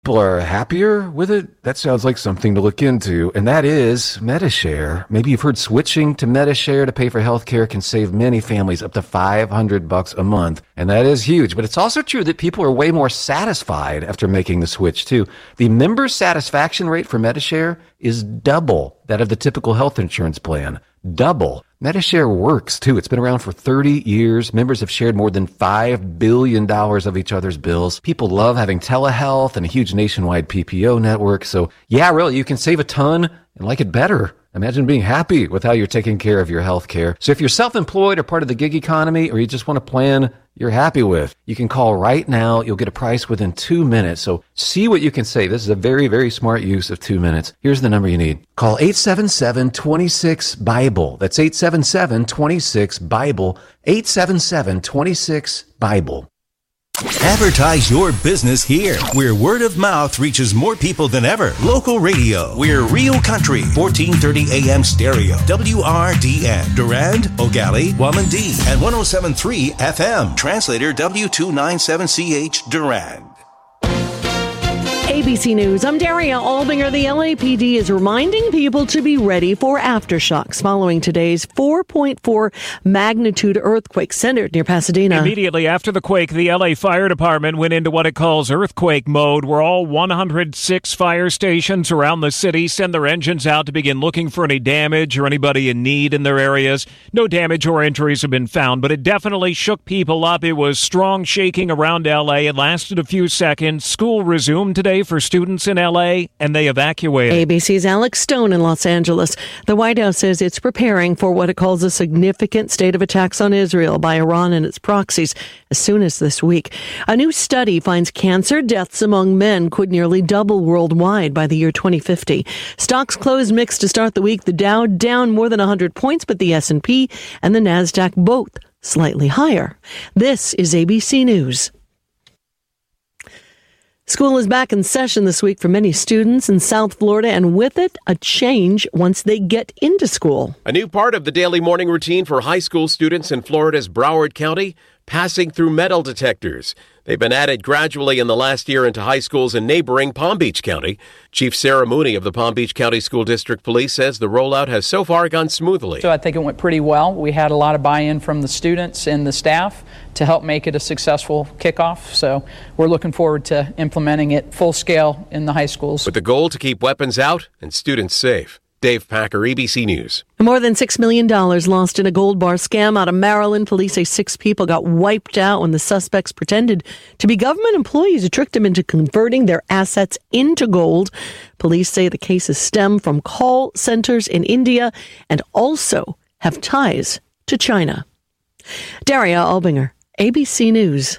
People are happier with it? That sounds like something to look into, and that is Medi-Share. Maybe you've heard switching to Medi-Share to pay for healthcare can save many families up to $500 a month, and that is huge. But it's also true that people are way more satisfied after making the switch, too. The member satisfaction rate for Medi-Share is double that of the typical health insurance plan. Double. Medi-Share works, too. It's been around for 30 years. Members have shared more than $5 billion of each other's bills. People love having telehealth and a huge nationwide PPO network. So, yeah, really, you can save a ton and like it better. Imagine being happy with how you're taking care of your health care. So if you're self-employed or part of the gig economy, or you just want a plan you're happy with, you can call right now. You'll get a price within 2 minutes. So see what you can save. This is a very, very smart use of 2 minutes. Here's the number you need. Call 877-26-BIBLE. That's 877-26-BIBLE. 877-26-BIBLE. Advertise your business here, where word of mouth reaches more people than ever. Local radio. We're Real Country, 1430 AM stereo. WRDN. Durand, Ogali, Wamandee, and 107.3 FM. Translator W297CH Durand. ABC News, I'm Daria Albinger. The LAPD is reminding people to be ready for aftershocks following today's 4.4 magnitude earthquake centered near Pasadena. Immediately after the quake, the LA Fire Department went into what it calls earthquake mode, where all 106 fire stations around the city send their engines out to begin looking for any damage or anybody in need in their areas. No damage or injuries have been found, but it definitely shook people up. It was strong shaking around LA. It lasted a few seconds. School resumed today for students in LA, and they evacuated. ABC's Alex Stone in Los Angeles. The White House says it's preparing for what it calls a significant state of attacks on Israel by Iran and its proxies as soon as this week. A new study finds cancer deaths among men could nearly double worldwide by the year 2050. Stocks closed mixed to start the week. The Dow down more than 100 points, but the S&P and the NASDAQ both slightly higher. This is ABC News. School is back in session this week for many students in South Florida, and with it, a change once they get into school. A new part of the daily morning routine for high school students in Florida's Broward County, passing through metal detectors. They've been added gradually in the last year into high schools in neighboring Palm Beach County. Chief Sarah Mooney of the Palm Beach County School District Police says the rollout has so far gone smoothly. So I think it went pretty well. We had a lot of buy-in from the students and the staff to help make it a successful kickoff. So we're looking forward to implementing it full scale in the high schools. With the goal to keep weapons out and students safe. Dave Packer, ABC News. More than $6 million lost in a gold bar scam out of Maryland. Police say 6 people got wiped out when the suspects pretended to be government employees who tricked them into converting their assets into gold. Police say the cases stem from call centers in India and also have ties to China. Daria Albinger, ABC News.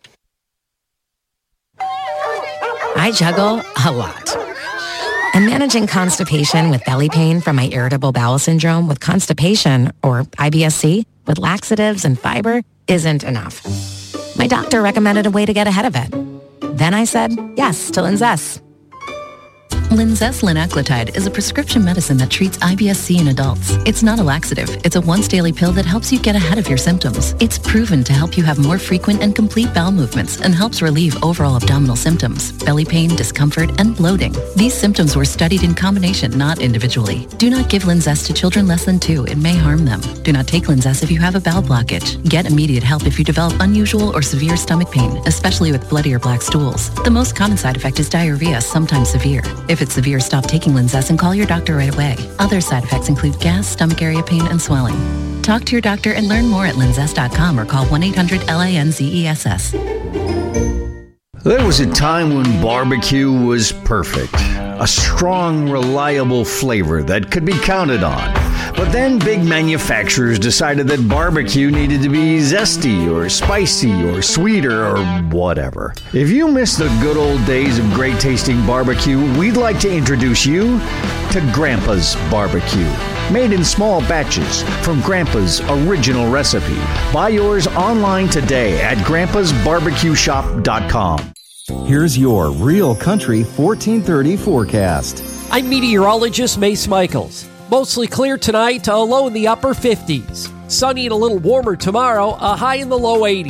I juggle a lot. And managing constipation with belly pain from my irritable bowel syndrome with constipation, or IBS-C, with laxatives and fiber isn't enough. My doctor recommended a way to get ahead of it. Then I said yes to Linzess. Linzess linaclotide is a prescription medicine that treats IBS-C in adults. It's not a laxative. It's a once-daily pill that helps you get ahead of your symptoms. It's proven to help you have more frequent and complete bowel movements and helps relieve overall abdominal symptoms, belly pain, discomfort, and bloating. These symptoms were studied in combination, not individually. Do not give Linzess to children less than 2. It may harm them. Do not take Linzess if you have a bowel blockage. Get immediate help if you develop unusual or severe stomach pain, especially with bloody or black stools. The most common side effect is diarrhea, sometimes severe. If it's severe, stop taking Linzess and call your doctor right away. Other side effects include gas, stomach area pain, and swelling. Talk to your doctor and learn more at linzess.com or call 1-800-LINZESS. There was a time when barbecue was perfect. A strong, reliable flavor that could be counted on. But then big manufacturers decided that barbecue needed to be zesty or spicy or sweeter or whatever. If you miss the good old days of great tasting barbecue, we'd like to introduce you to Grandpa's Barbecue. Made in small batches from Grandpa's original recipe. Buy yours online today at grandpasbarbecueshop.com. Here's your Real Country 1430 forecast. I'm meteorologist Mace Michaels. Mostly clear tonight, a low in the upper 50s. Sunny and a little warmer tomorrow, a high in the low 80s.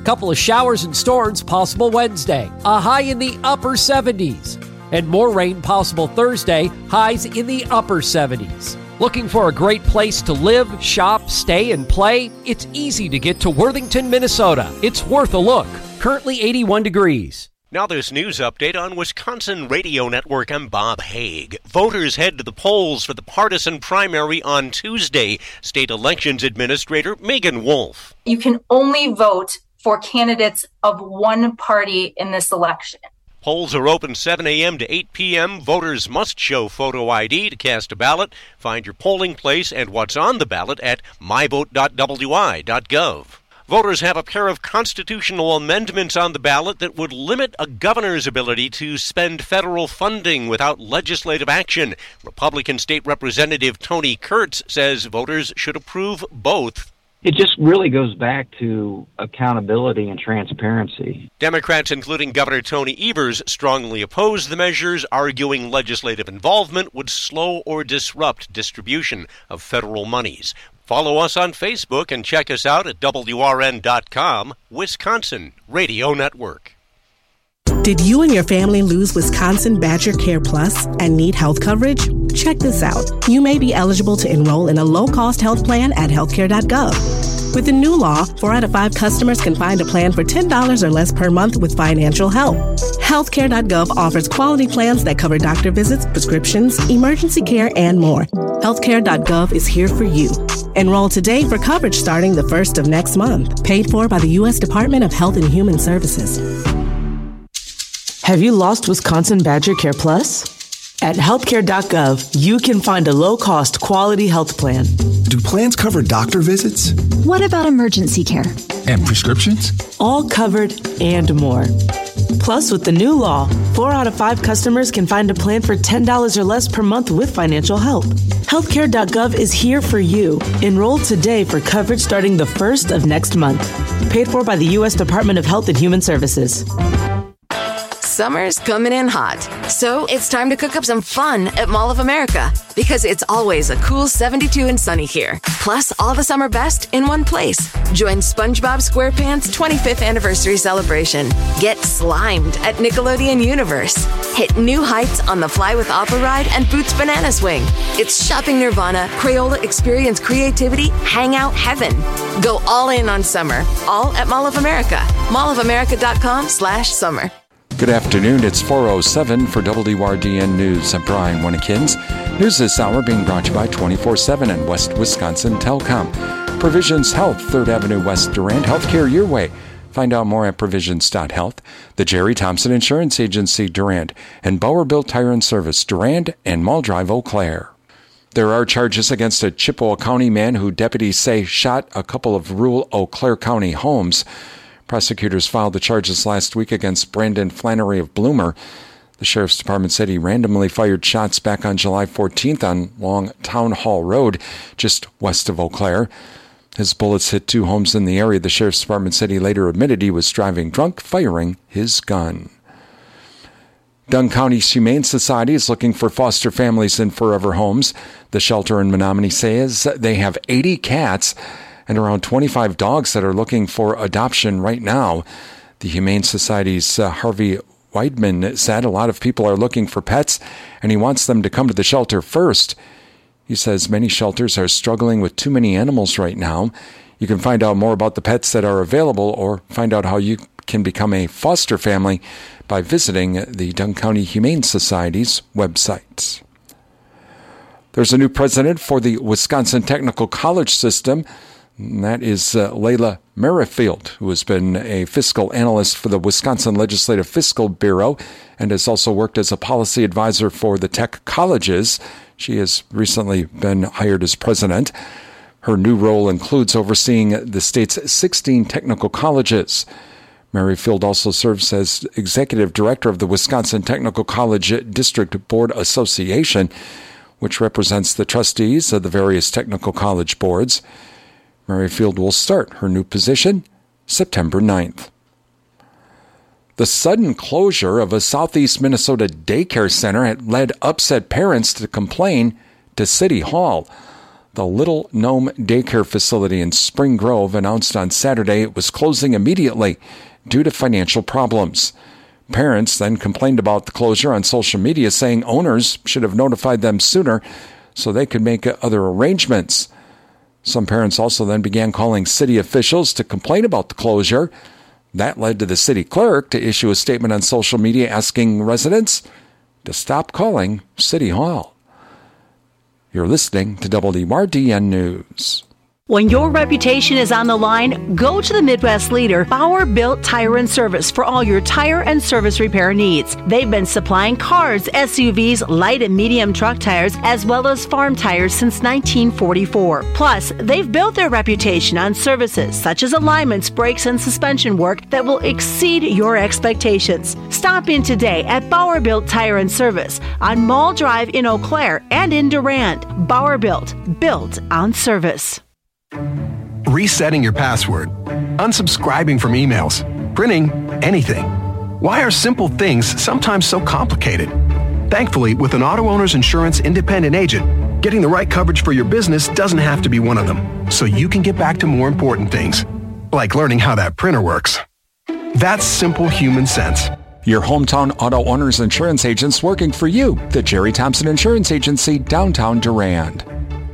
Couple of showers and storms possible Wednesday. A high in the upper 70s. And more rain possible Thursday. Highs in the upper 70s. Looking for a great place to live, shop, stay, and play? It's easy to get to Worthington, Minnesota. It's worth a look. Currently 81 degrees. Now this news update on Wisconsin Radio Network. I'm Bob Haig. Voters head to the polls for the partisan primary on Tuesday. State Elections Administrator Megan Wolf. You can only vote for candidates of one party in this election. Polls are open 7 a.m. to 8 p.m. Voters must show photo ID to cast a ballot. Find your polling place and what's on the ballot at myvote.wi.gov. Voters have a pair of constitutional amendments on the ballot that would limit a governor's ability to spend federal funding without legislative action. Republican State Representative Tony Kurtz says voters should approve both. It just really goes back to accountability and transparency. Democrats, including Governor Tony Evers, strongly oppose the measures, arguing legislative involvement would slow or disrupt distribution of federal monies. Follow us on Facebook and check us out at WRN.com, Wisconsin Radio Network. Did you and your family lose Wisconsin Badger Care Plus and need health coverage? Check this out. You may be eligible to enroll in a low-cost health plan at healthcare.gov. With the new law, 4 out of 5 customers can find a plan for $10 or less per month with financial help. Healthcare.gov offers quality plans that cover doctor visits, prescriptions, emergency care, and more. Healthcare.gov is here for you. Enroll today for coverage starting the 1st of next month. Paid for by the U.S. Department of Health and Human Services. Have you lost Wisconsin Badger Care Plus? At healthcare.gov, you can find a low-cost quality health plan. Do plans cover doctor visits? What about emergency care? And prescriptions? All covered and more. Plus, with the new law, 4 out of 5 customers can find a plan for $10 or less per month with financial help. Healthcare.gov is here for you. Enroll today for coverage starting the 1st of next month. Paid for by the U.S. Department of Health and Human Services. Summer's coming in hot, so it's time to cook up some fun at Mall of America, because it's always a cool 72 and sunny here. Plus, all the summer best in one place. Join SpongeBob SquarePants' 25th anniversary celebration. Get slimed at Nickelodeon Universe. Hit new heights on the Fly with Appa ride and Boots Banana Swing. It's shopping nirvana, Crayola experience creativity, hangout heaven. Go all in on summer, all at Mall of America. mallofamerica.com/summer. Good afternoon. It's 4:07 for WRDN News. I'm Brian Winnekins. News this hour being brought to you by 24/7 and West Wisconsin Telecom. Provisions Health, 3rd Avenue West Durand. Healthcare your way. Find out more at provisions.health. The Jerry Thompson Insurance Agency, Durand. And Bauer Bill Tire and Service, Durand and Mall Drive, Eau Claire. There are charges against a Chippewa County man who deputies say shot a couple of rural Eau Claire County homes. Prosecutors filed the charges last week against Brandon Flannery of Bloomer. The Sheriff's Department said he randomly fired shots back on July 14th on Long Town Hall Road, just west of Eau Claire. His bullets hit 2 homes in the area. The Sheriff's Department said he later admitted he was driving drunk, firing his gun. Dunn County's Humane Society is looking for foster families in forever homes. The shelter in Menominee says they have 80 cats and around 25 dogs that are looking for adoption right now. The Humane Society's Harvey Weidman said a lot of people are looking for pets, and he wants them to come to the shelter first. He says many shelters are struggling with too many animals right now. You can find out more about the pets that are available or find out how you can become a foster family by visiting the Dunn County Humane Society's website. There's a new president for the Wisconsin Technical College System. And that is Layla Merrifield, who has been a fiscal analyst for the Wisconsin Legislative Fiscal Bureau and has also worked as a policy advisor for the tech colleges. She has recently been hired as president. Her new role includes overseeing the state's 16 technical colleges. Merrifield also serves as executive director of the Wisconsin Technical College District Board Association, which represents the trustees of the various technical college boards. Merrifield will start her new position September 9th. The sudden closure of a southeast Minnesota daycare center had led upset parents to complain to City Hall. The Little Gnome Daycare Facility in Spring Grove announced on Saturday it was closing immediately due to financial problems. Parents then complained about the closure on social media, saying owners should have notified them sooner so they could make other arrangements. Some parents also then began calling city officials to complain about the closure. That led to the city clerk to issue a statement on social media asking residents to stop calling City Hall. You're listening to WRDN News. When your reputation is on the line, go to the Midwest leader, Bauer Built Tire and Service, for all your tire and service repair needs. They've been supplying cars, SUVs, light and medium truck tires, as well as farm tires since 1944. Plus, they've built their reputation on services such as alignments, brakes, and suspension work that will exceed your expectations. Stop in today at Bauer Built Tire and Service on Mall Drive in Eau Claire and in Durand. Bauer Built on service. Resetting your password, unsubscribing from emails, printing anything. Why are simple things sometimes so complicated? Thankfully, with an Auto Owners Insurance independent agent, getting the right coverage for your business doesn't have to be one of them, so you can get back to more important things, like learning how that printer works. That's simple human sense. Your hometown Auto Owners Insurance agents working for you. The Jerry Thompson Insurance Agency, downtown Durand.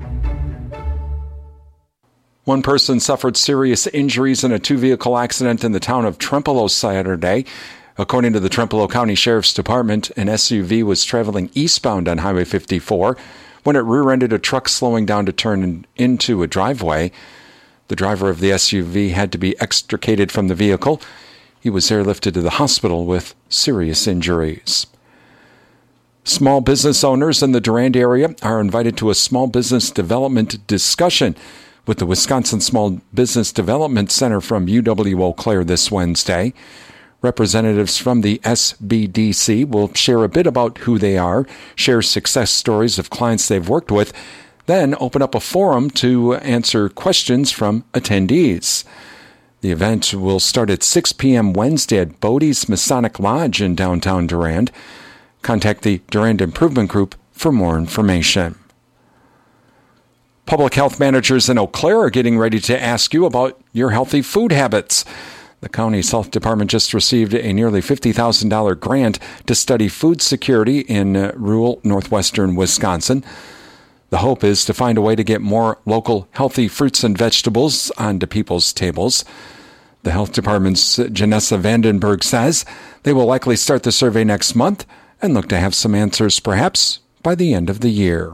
One person suffered serious injuries in a two-vehicle accident in the town of Trempealeau Saturday. According to the Trempealeau County Sheriff's Department, an SUV was traveling eastbound on Highway 54 when it rear-ended a truck slowing down to turn into a driveway. The driver of the SUV had to be extricated from the vehicle. He was airlifted to the hospital with serious injuries. Small business owners in the Durand area are invited to a small business development discussion with the Wisconsin Small Business Development Center from UW Eau Claire this Wednesday. Representatives from the SBDC will share a bit about who they are, share success stories of clients they've worked with, then open up a forum to answer questions from attendees. The event will start at 6 p.m. Wednesday at Bodie's Masonic Lodge in downtown Durand. Contact the Durand Improvement Group for more information. Public health managers in Eau Claire are getting ready to ask you about your healthy food habits. The county's health department just received a nearly $50,000 grant to study food security in rural northwestern Wisconsin. The hope is to find a way to get more local healthy fruits and vegetables onto people's tables. The health department's Janessa Vandenberg says they will likely start the survey next month and look to have some answers perhaps by the end of the year.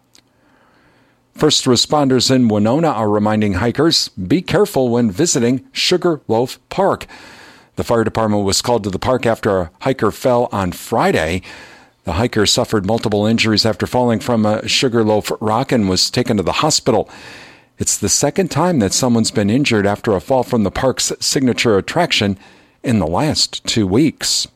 First responders in Winona are reminding hikers, be careful when visiting Sugarloaf Park. The fire department was called to the park after a hiker fell on Friday. The hiker suffered multiple injuries after falling from a Sugarloaf rock and was taken to the hospital. It's the second time that someone's been injured after a fall from the park's signature attraction in the last 2 weeks.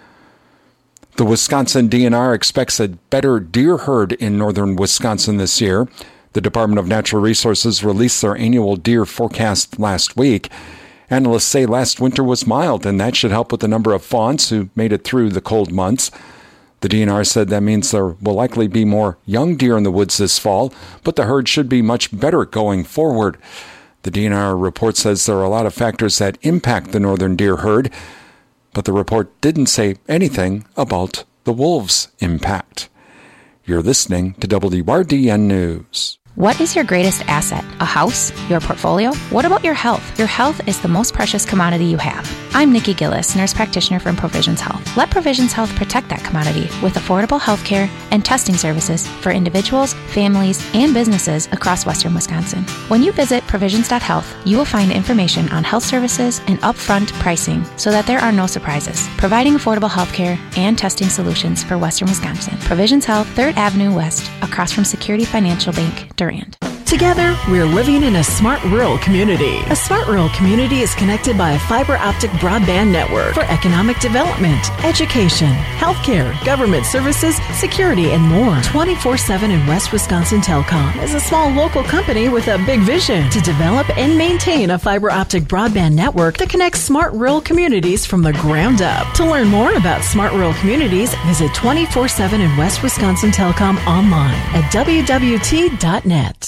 The Wisconsin DNR expects a better deer herd in northern Wisconsin this year. The Department of Natural Resources released their annual deer forecast last week. Analysts say last winter was mild, and that should help with the number of fawns who made it through the cold months. The DNR said that means there will likely be more young deer in the woods this fall, but the herd should be much better going forward. The DNR report says there are a lot of factors that impact the northern deer herd, but the report didn't say anything about the wolves' impact. You're listening to WRDN News. What is your greatest asset? A house? Your portfolio? What about your health? Your health is the most precious commodity you have. I'm Nikki Gillis, nurse practitioner from Provisions Health. Let Provisions Health protect that commodity with affordable health care and testing services for individuals, families, and businesses across western Wisconsin. When you visit provisions.health, you will find information on health services and upfront pricing so that there are no surprises, providing affordable health care and testing solutions for western Wisconsin. Provisions Health, 3rd Avenue West, across from Security Financial Bank, Durand. Together, we're living in a smart rural community. A smart rural community is connected by a fiber optic broadband network for economic development, education, healthcare, government services, security, and more. 24/7 in West Wisconsin Telecom is a small local company with a big vision to develop and maintain a fiber optic broadband network that connects smart rural communities from the ground up. To learn more about smart rural communities, visit 24/7 in West Wisconsin Telecom online at wwt.net.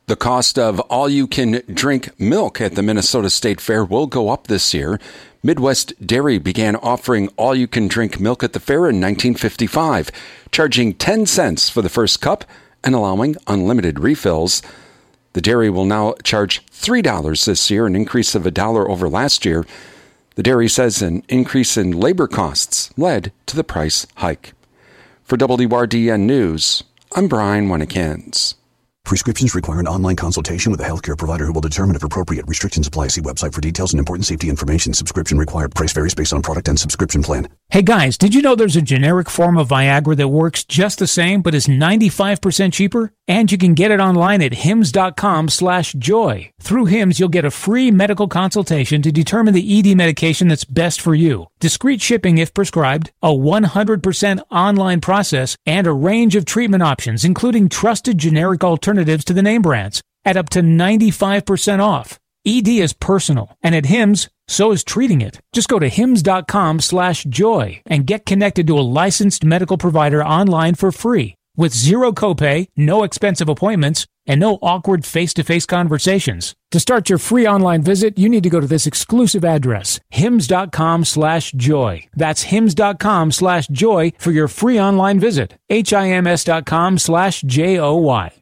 The cost of all-you-can-drink milk at the Minnesota State Fair will go up this year. Midwest Dairy began offering all-you-can-drink milk at the fair in 1955, charging 10 cents for the first cup and allowing unlimited refills. The dairy will now charge $3 this year, an increase of $1 over last year. The dairy says an increase in labor costs led to the price hike. For WRDN News, I'm Brian Winnikins. Prescriptions require an online consultation with a healthcare provider who will determine if appropriate. Restrictions apply. See website for details and important safety information. Subscription required. Price varies based on product and subscription plan. Hey guys, did you know there's a generic form of Viagra that works just the same but is 95% cheaper? And you can get it online at hims.com/joy. Through Hims, you'll get a free medical consultation to determine the ED medication that's best for you. Discreet shipping if prescribed, a 100% online process, and a range of treatment options, including trusted generic alternatives to the name brands, at up to 95% off. ED is personal, and at Hims, so is treating it. Just go to hims.com/joy and get connected to a licensed medical provider online for free, with zero copay, no expensive appointments, and no awkward face-to-face conversations. To start your free online visit, you need to go to this exclusive address, hims.com/joy. That's hims.com/joy for your free online visit. HIMS.com/JOY.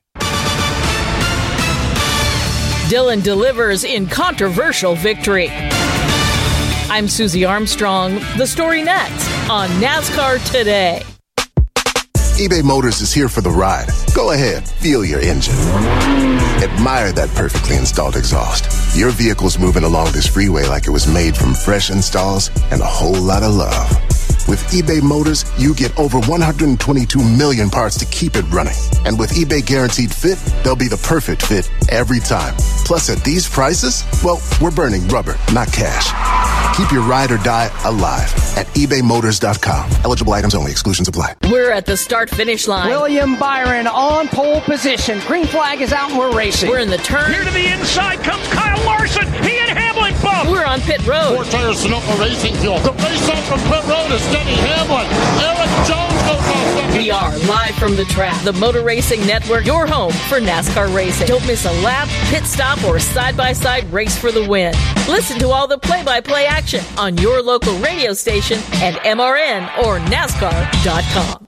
Dillon delivers in controversial victory. I'm Susie Armstrong. The story next on NASCAR Today. eBay Motors is here for the ride. Go ahead, feel your engine. Admire that perfectly installed exhaust. Your vehicle's moving along this freeway like it was made from fresh installs and a whole lot of love. With eBay Motors, you get over 122 million parts to keep it running. And with eBay Guaranteed Fit, they'll be the perfect fit every time. Plus, at these prices, well, we're burning rubber, not cash. Keep your ride or die alive at ebaymotors.com. Eligible items only. Exclusions apply. We're at the start-finish line. William Byron on pole position. Green flag is out and we're racing. We're in the turn. Here to the inside comes Kyle Larson. He and Hamlin bump. We're on pit road. 4 tires Sunoco Racing Fuel. The race up from pit road is Denny Hamlin. Eric Jones goes off second. We are live from the track. The Motor Racing Network, your home for NASCAR racing. Don't miss a lap, pit stop, or side-by-side race for the win. Listen to all the play-by-play action on your local radio station and MRN or NASCAR.com.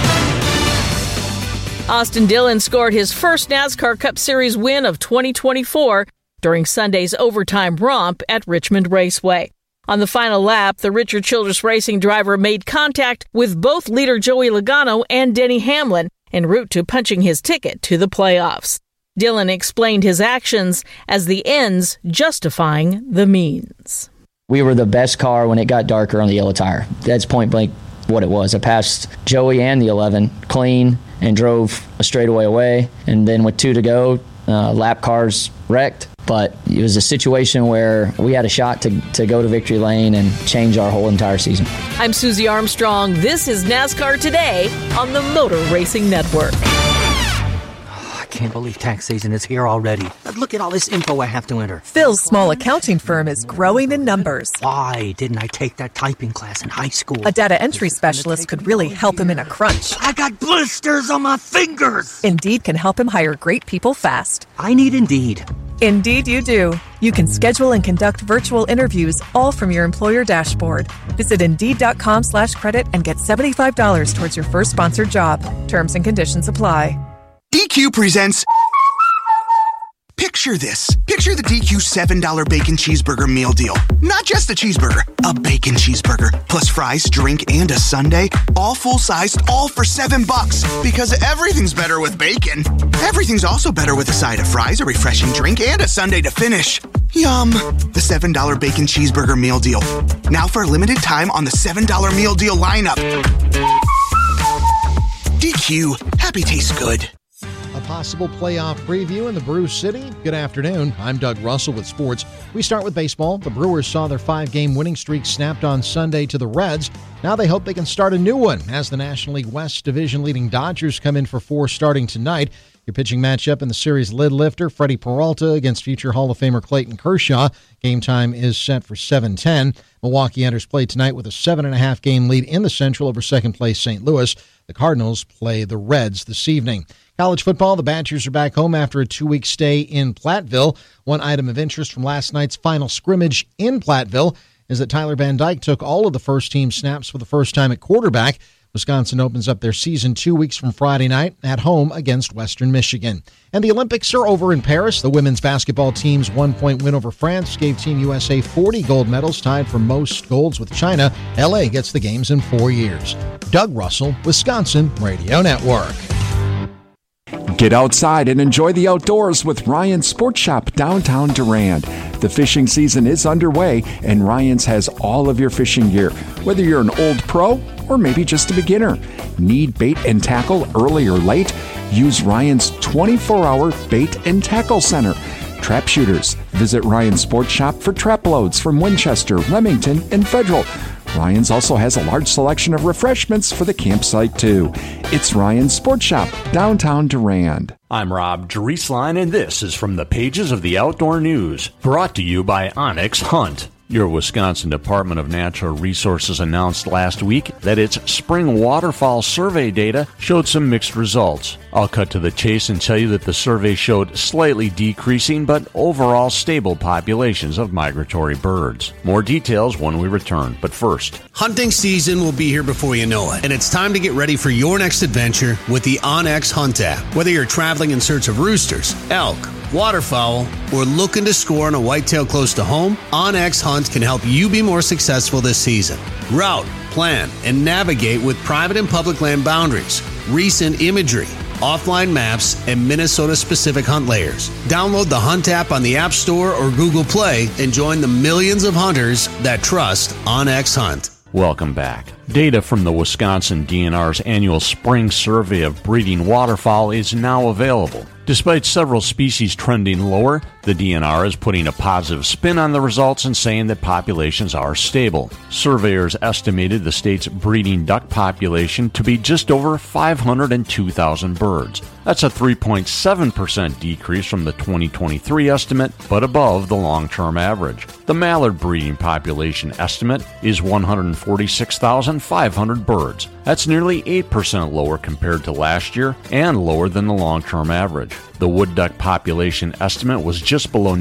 Austin Dillon scored his first NASCAR Cup Series win of 2024 during Sunday's overtime romp at Richmond Raceway. On the final lap, the Richard Childress Racing driver made contact with both leader Joey Logano and Denny Hamlin en route to punching his ticket to the playoffs. Dillon explained his actions as the ends justifying the means. We were the best car when it got darker on the yellow tire. That's point blank what it was. I passed Joey and the 11 clean and drove a straightaway away. And then with 2 to go, lap cars wrecked. But it was a situation where we had a shot to go to victory lane and change our whole entire season. I'm Susie Armstrong. This is NASCAR Today on the Motor Racing Network. I can't believe tax season is here already. Look at all this info I have to enter. Phil's small accounting firm is growing in numbers. Why didn't I take that typing class in high school? A data entry specialist could really help him in a crunch. I got blisters on my fingers. Indeed can help him hire great people fast. I need Indeed. Indeed you do. You can schedule and conduct virtual interviews all from your employer dashboard. Visit Indeed.com/credit and get $75 towards your first sponsored job. Terms and conditions apply. DQ presents... Picture this. Picture the DQ $7 bacon cheeseburger meal deal. Not just a cheeseburger, a bacon cheeseburger, plus fries, drink, and a sundae. All full-sized, all for $7. Because everything's better with bacon. Everything's also better with a side of fries, a refreshing drink, and a sundae to finish. Yum. The $7 bacon cheeseburger meal deal. Now for a limited time on the $7 meal deal lineup. DQ. Happy tastes good. A possible playoff preview in the Brew City. Good afternoon. I'm Doug Russell with sports. We start with baseball. The Brewers saw their 5-game winning streak snapped on Sunday to the Reds. Now they hope they can start a new one as the National League West Division leading Dodgers come in for 4 starting tonight. Your pitching matchup in the series lid lifter, Freddie Peralta against future Hall of Famer Clayton Kershaw. Game time is set for 7:10. Milwaukee enters play tonight with a 7.5 game lead in the Central over second place St. Louis. The Cardinals play the Reds this evening. College football, the Badgers are back home after a 2-week stay in Platteville. One item of interest from last night's final scrimmage in Platteville is that Tyler Van Dyke took all of the first-team snaps for the first time at quarterback. Wisconsin opens up their season 2 weeks from Friday night at home against Western Michigan. And the Olympics are over in Paris. The women's basketball team's 1-point win over France gave Team USA 40 gold medals, tied for most golds with China. LA gets the games in 4 years. Doug Russell, Wisconsin Radio Network. Get outside and enjoy the outdoors with Ryan's Sports Shop downtown Durand. The fishing season is underway, and Ryan's has all of your fishing gear, whether you're an old pro or maybe just a beginner. Need bait and tackle early or late? Use Ryan's 24-hour bait and tackle center. Trap shooters, visit Ryan's Sports Shop for trap loads from Winchester, Remington, and Federal. Ryan's also has a large selection of refreshments for the campsite, too. It's Ryan's Sports Shop, downtown Durand. I'm Rob Drieslein, and this is from the pages of the Outdoor News, brought to you by Onyx Hunt. Your Wisconsin Department of Natural Resources announced last week that its spring waterfowl survey data showed some mixed results. I'll cut to the chase and tell you that the survey showed slightly decreasing but overall stable populations of migratory birds. More details when we return, but first. Hunting season will be here before you know it, and it's time to get ready for your next adventure with the OnX Hunt app. Whether you're traveling in search of roosters, elk, waterfowl, or looking to score on a whitetail close to home, OnX Hunt can help you be more successful this season. Route, plan, and navigate with private and public land boundaries, recent imagery, offline maps, and Minnesota-specific hunt layers. Download the Hunt app on the App Store or Google Play and join the millions of hunters that trust OnX Hunt. Welcome back. Data from the Wisconsin DNR's annual spring survey of breeding waterfowl is now available. Despite several species trending lower, the DNR is putting a positive spin on the results and saying that populations are stable. Surveyors estimated the state's breeding duck population to be just over 502,000 birds. That's a 3.7% decrease from the 2023 estimate, but above the long-term average. The mallard breeding population estimate is 146,500 birds. That's nearly 8% lower compared to last year and lower than the long-term average. The wood duck population estimate was just below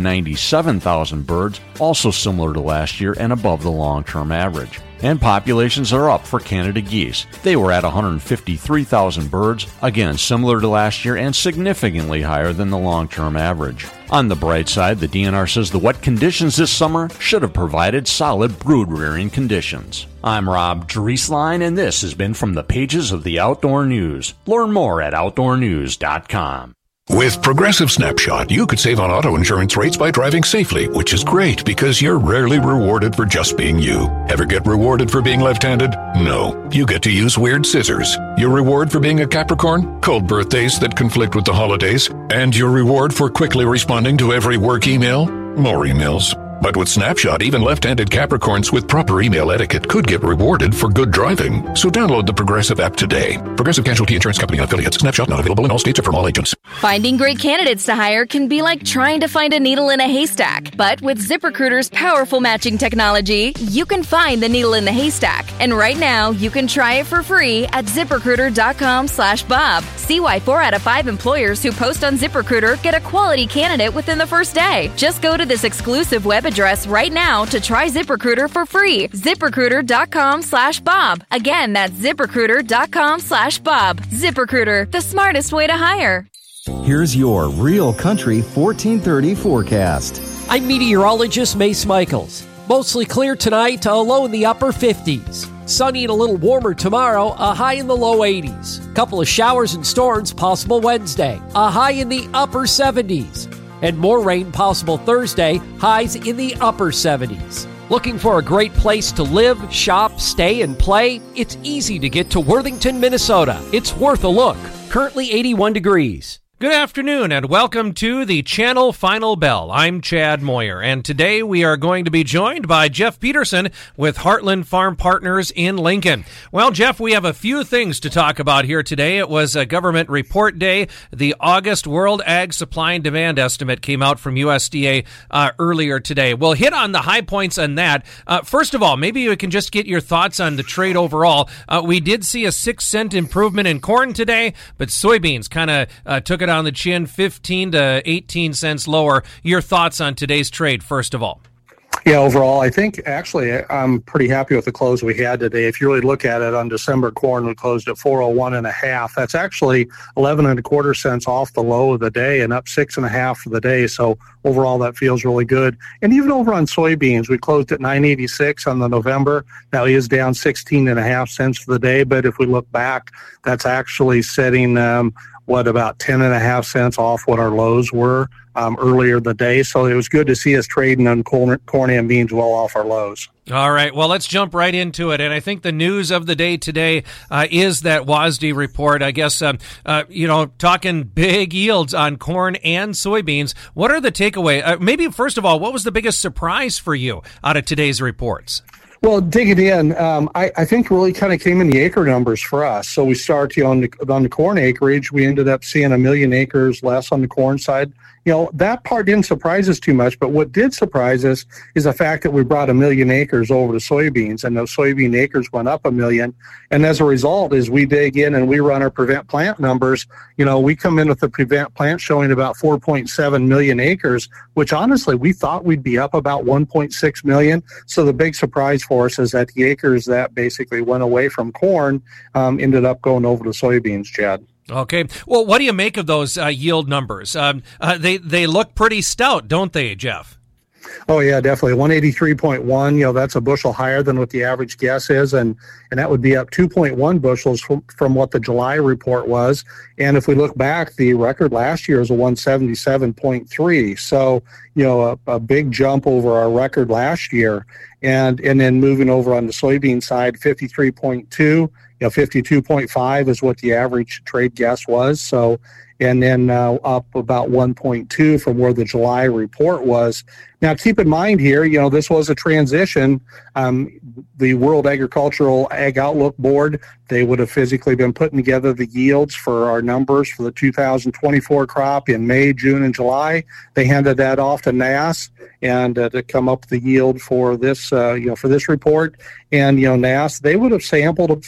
97,000 birds, also similar to last year and above the long-term average. And populations are up for Canada geese. They were at 153,000 birds, again similar to last year and significantly higher than the long-term average. On the bright side, the DNR says the wet conditions this summer should have provided solid brood-rearing conditions. I'm Rob Drieslein, and this has been from the pages of the Outdoor News. Learn more at OutdoorNews.com. With Progressive Snapshot, you could save on auto insurance rates by driving safely, which is great because you're rarely rewarded for just being you. Ever get rewarded for being left-handed? No. You get to use weird scissors. Your reward for being a Capricorn? Cold birthdays that conflict with the holidays. And your reward for quickly responding to every work email? More emails. But with Snapshot, even left-handed Capricorns with proper email etiquette could get rewarded for good driving. So download the Progressive app today. Progressive Casualty Insurance Company and affiliates. Snapshot not available in all states or from all agents. Finding great candidates to hire can be like trying to find a needle in a haystack. But with ZipRecruiter's powerful matching technology, you can find the needle in the haystack. And right now, you can try it for free at ZipRecruiter.com/Bob. See why 4 out of 5 employers who post on ZipRecruiter get a quality candidate within the first day. Just go to this exclusive web address right now to try ZipRecruiter for free. ZipRecruiter.com/Bob. Again, that's ZipRecruiter.com/Bob. ZipRecruiter, the smartest way to hire. Here's your Real Country 1430 forecast. I'm meteorologist Mace Michaels. Mostly clear tonight, a low in the upper 50s. Sunny and a little warmer tomorrow, a high in the low 80s. Couple of showers and storms possible Wednesday, a high in the upper 70s. And more rain possible Thursday, highs in the upper 70s. Looking for a great place to live, shop, stay, and play? It's easy to get to Worthington, Minnesota. It's worth a look. Currently 81 degrees. Good afternoon and welcome to the Channel Final Bell. I'm Chad Moyer, and today we are going to be joined by Jeff Peterson with Heartland Farm Partners in Lincoln. Well, Jeff, we have a few things to talk about here today. It was a government report day. The August World Ag Supply and Demand Estimate came out from USDA earlier today. We'll hit on the high points on that. First of all, maybe you can just get your thoughts on the trade overall. We did see a 6-cent improvement in corn today, but soybeans kind of took it on the chin, 15 to 18 cents lower. Your thoughts on today's trade, first of all? Yeah, overall, I think actually I'm pretty happy with the close we had today. If you really look at it on December, corn we closed at 401.5. That's actually 11.25 cents off the low of the day and up 6.5 for the day. So overall, that feels really good. And even over on soybeans, we closed at 986 on the November. Now he is down 16.5 cents for the day. But if we look back, that's actually setting about 10.5 cents off what our lows were earlier in the day. So it was good to see us trading on corn and beans well off our lows. All right, well, let's jump right into it. And I think the news of the day today is that WASDE report. I guess, talking big yields on corn and soybeans. What are the takeaway? Maybe, first of all, what was the biggest surprise for you out of today's reports? Well, digging in, I think really kind of came in the acre numbers for us. So we started on the corn acreage. We ended up seeing 1 million acres less on the corn side. That part didn't surprise us too much, but what did surprise us is the fact that we brought 1 million acres over to soybeans, and those soybean acres went up 1 million. And as a result, as we dig in and we run our prevent plant numbers, we come in with the prevent plant showing about 4.7 million acres, which honestly, we thought we'd be up about 1.6 million. So the big surprise for us is that the acres that basically went away from corn ended up going over to soybeans, Chad. Okay. Well, what do you make of those yield numbers? They look pretty stout, don't they, Jeff? Oh, yeah, definitely. 183.1, that's a bushel higher than what the average guess is, and that would be up 2.1 bushels from what the July report was. And if we look back, the record last year is a 177.3. So, a big jump over our record last year. And then moving over on the soybean side, 53.2. 52.5 is what the average trade guess was. So, and then up about 1.2 from where the July report was. Now, keep in mind here, this was a transition. The World Agricultural Ag Outlook Board, they would have physically been putting together the yields for our numbers for the 2024 crop in May, June, and July. They handed that off to NASS and to come up with the yield for this, for this report. And, NASS, they would have sampled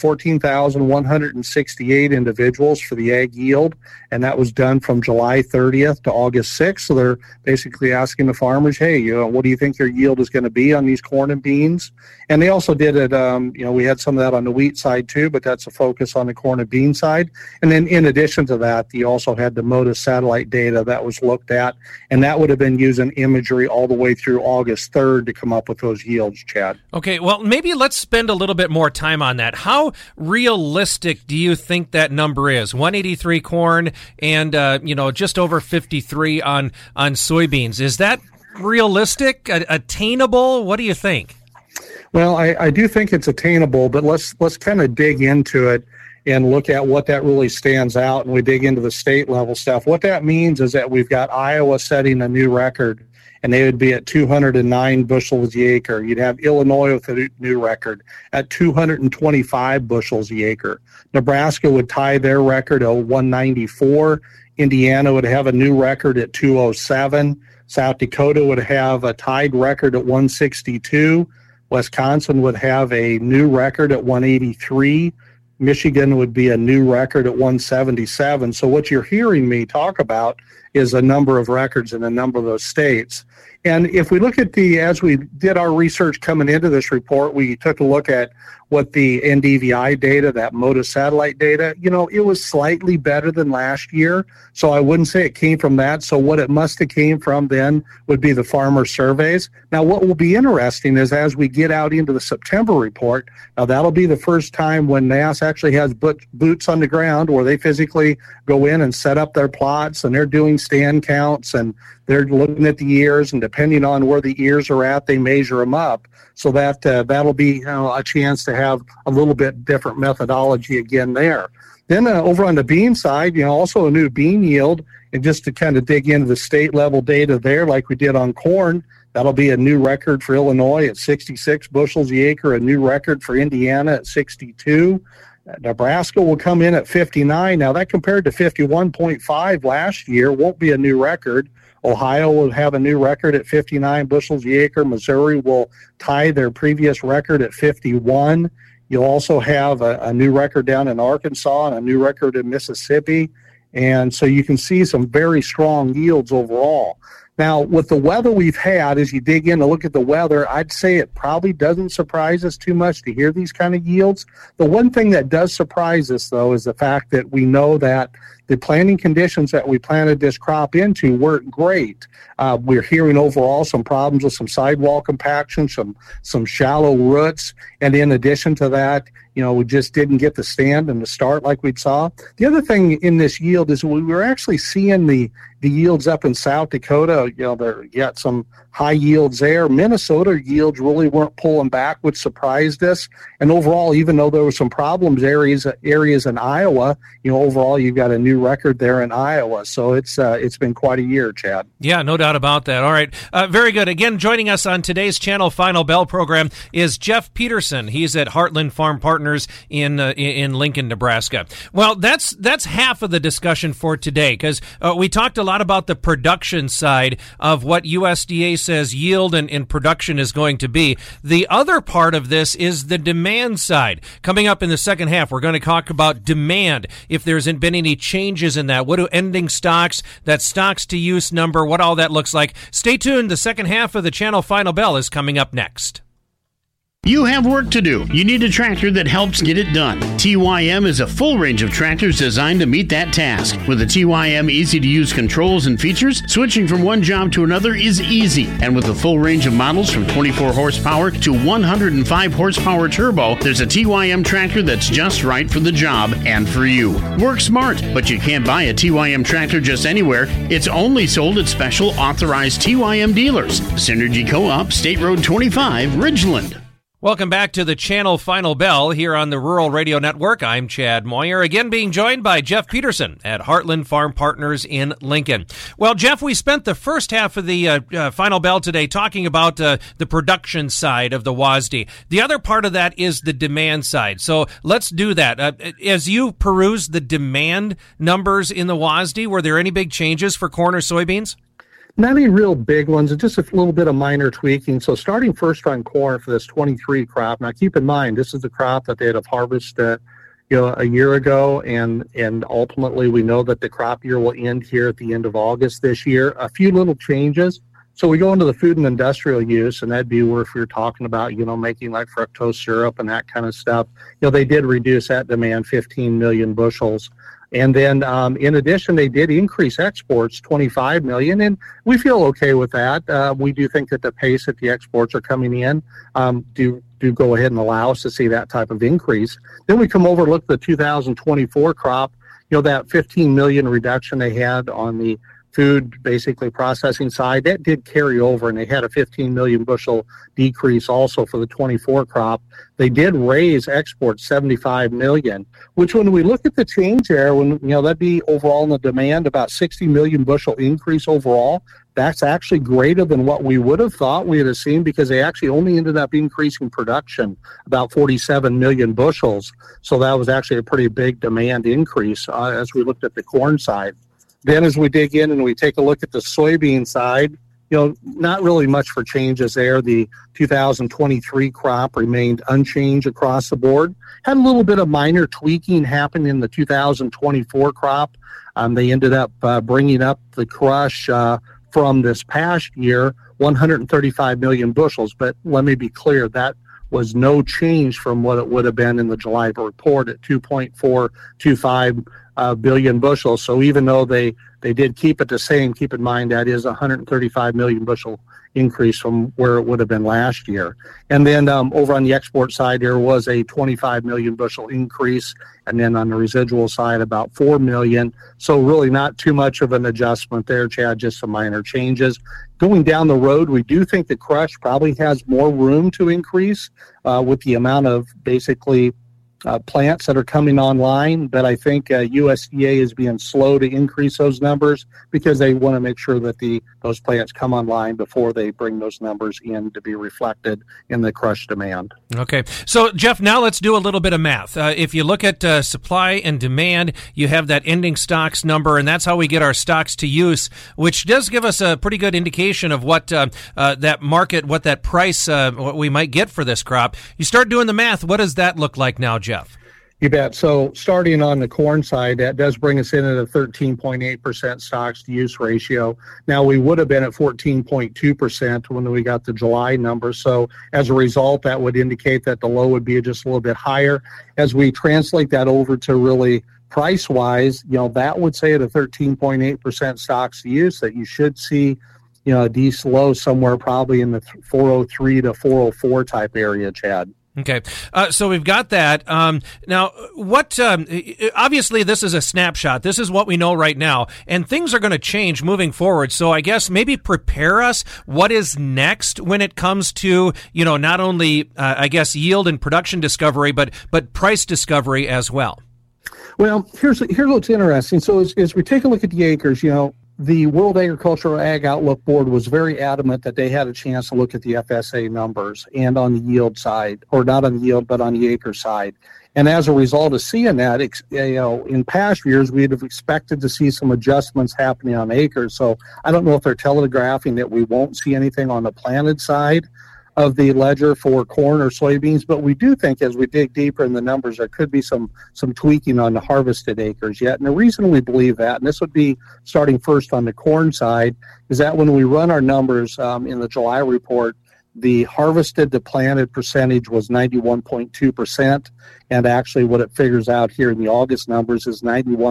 14,168 individuals for the ag yield, and that was done from July 30th to August 6th. So they're basically asking the farmers, hey, what do you think your yield is going to be on these corn and beans? And they also did it, we had some of that on the wheat side too, but that's a focus on the corn and bean side. And then in addition to that, you also had the MODIS satellite data that was looked at, and that would have been using imagery all the way through August 3rd to come up with those yields, Chad. Okay, well, maybe let's spend a little bit more time on that. How realistic do you think that number is? 183 corn and, just over 53 on soybeans. Is that realistic, attainable? What do you think? Well, I do think it's attainable, but let's kind of dig into it and look at what that really stands out. And we dig into the state level stuff. What that means is that we've got Iowa setting a new record, and they would be at 209 bushels the acre. You'd have Illinois with a new record at 225 bushels the acre. Nebraska would tie their record at 194. Indiana would have a new record at 207. South Dakota would have a tied record at 162. Wisconsin would have a new record at 183. Michigan would be a new record at 177. So what you're hearing me talk about is a number of records in a number of those states. And if we look at as we did our research coming into this report, we took a look at what the NDVI data, that MODIS satellite data, it was slightly better than last year. So I wouldn't say it came from that. So what it must have came from then would be the farmer surveys. Now, what will be interesting is as we get out into the September report, now that'll be the first time when NASS actually has boots on the ground where they physically go in and set up their plots and they're doing stand counts, and they're looking at the ears, and depending on where the ears are at, they measure them up. So that that'll be a chance to have a little bit different methodology again there. Then over on the bean side, also a new bean yield, and just to kind of dig into the state level data there, like we did on corn, that'll be a new record for Illinois at 66 bushels the acre, a new record for Indiana at 62. Nebraska will come in at 59. Now that compared to 51.5 last year won't be a new record. Ohio will have a new record at 59 bushels the acre. Missouri will tie their previous record at 51. You'll also have a new record down in Arkansas and a new record in Mississippi. And so you can see some very strong yields overall. Now, with the weather we've had, as you dig in to look at the weather, I'd say it probably doesn't surprise us too much to hear these kind of yields. The one thing that does surprise us, though, is the fact that we know that the planting conditions that we planted this crop into weren't great. We're hearing overall some problems with some sidewall compaction, some shallow roots, and in addition to that, we just didn't get the stand and the start like we saw. The other thing in this yield is we were actually seeing the yields up in South Dakota. There got some high yields there. Minnesota yields really weren't pulling back, which surprised us. And overall, even though there were some problems areas in Iowa, overall you've got a new record there in Iowa. So it's been quite a year, Chad. Yeah, no doubt about that. All right, very good. Again, joining us on today's Channel Final Bell program is Jeff Peterson. He's at Heartland Farm Partners in Lincoln, Nebraska. Well, that's half of the discussion for today, because we talked a lot about the production side of what USDA says yield and production is going to be. The other part of this is the demand side. Coming up in the second half, we're going to talk about demand, if there's been any changes in that. What do ending stocks, that stocks to use number, what all that looks like. Stay tuned. The second half of the Channel Final Bell is coming up next. You have work to do. You need a tractor that helps get it done. TYM is a full range of tractors designed to meet that task. With the TYM easy-to-use controls and features, switching from one job to another is easy. And with a full range of models from 24 horsepower to 105 horsepower turbo, there's a TYM tractor that's just right for the job and for you. Work smart, but you can't buy a TYM tractor just anywhere. It's only sold at special authorized TYM dealers. Synergy Co-op, State Road 25, Ridgeland. Welcome back to the Channel Final Bell here on the Rural Radio Network. I'm Chad Moyer, again being joined by Jeff Peterson at Heartland Farm Partners in Lincoln. Well, Jeff, we spent the first half of the Final Bell today talking about the production side of the WASDE. The other part of that is the demand side. So let's do that. As you peruse the demand numbers in the WASDE, were there any big changes for corn or soybeans? Not any real big ones, just a little bit of minor tweaking. So starting first on corn for this 23 crop. Now keep in mind, this is the crop that they had harvested a year ago, and ultimately we know that the crop year will end here at the end of August this year. A few little changes. So we go into the food and industrial use, and that'd be where if you're talking about, making like fructose syrup and that kind of stuff, they did reduce that demand 15 million bushels. And then in addition, they did increase exports 25 million, and we feel okay with that. We do think that the pace that the exports are coming in do go ahead and allow us to see that type of increase. Then we come over and look at the 2024 crop, that 15 million reduction they had on the food basically processing side, that did carry over, and they had a 15 million bushel decrease also for the 24 crop. They did raise exports 75 million, which when we look at the change there, that'd be overall in the demand about 60 million bushel increase overall. That's actually greater than what we would have thought we would have seen, because they actually only ended up increasing production about 47 million bushels. So that was actually a pretty big demand increase as we looked at the corn side. Then as we dig in and we take a look at the soybean side, not really much for changes there. The 2023 crop remained unchanged across the board. Had a little bit of minor tweaking happen in the 2024 crop. They ended up bringing up the crush from this past year, 135 million bushels. But let me be clear, that was no change from what it would have been in the July report at 2.425 billion bushels. So even though they did keep it the same, keep in mind that is 135 million bushel increase from where it would have been last year. And then over on the export side, there was a 25 million bushel increase. And then on the residual side, about 4 million. So really not too much of an adjustment there, Chad, just some minor changes. Going down the road, we do think the crush probably has more room to increase with the amount of basically plants that are coming online, but I think USDA is being slow to increase those numbers because they want to make sure that those plants come online before they bring those numbers in to be reflected in the crush demand. Okay. So, Jeff, now let's do a little bit of math. If you look at supply and demand, you have that ending stocks number, and that's how we get our stocks to use, which does give us a pretty good indication of what that market, what that price, what we might get for this crop. You start doing the math, what does that look like now, Jeff? You bet. So starting on the corn side, that does bring us in at a 13.8% stocks-to-use ratio. Now, we would have been at 14.2% when we got the July number. So as a result, that would indicate that the low would be just a little bit higher. As we translate that over to really price-wise, that would say at a 13.8% stocks-to-use that you should see, a decent low somewhere probably in the 403 to 404 type area, Chad. Okay, so we've got that. Now, what? Obviously, this is a snapshot. This is what we know right now, and things are going to change moving forward. So I guess maybe prepare us what is next when it comes to, not only, yield and production discovery, but price discovery as well. Well, here's what's interesting. So as we take a look at the acres, the World Agricultural Ag Outlook Board was very adamant that they had a chance to look at the FSA numbers and on the yield side, or not on the yield, but on the acre side. And as a result of seeing that, in past years, we'd have expected to see some adjustments happening on acres. So I don't know if they're telegraphing that we won't see anything on the planted side of the ledger for corn or soybeans, but we do think as we dig deeper in the numbers, there could be some tweaking on the harvested acres yet. And the reason we believe that, and this would be starting first on the corn side, is that when we run our numbers in the July report, the harvested to planted percentage was 91.2%, and actually what it figures out here in the August numbers is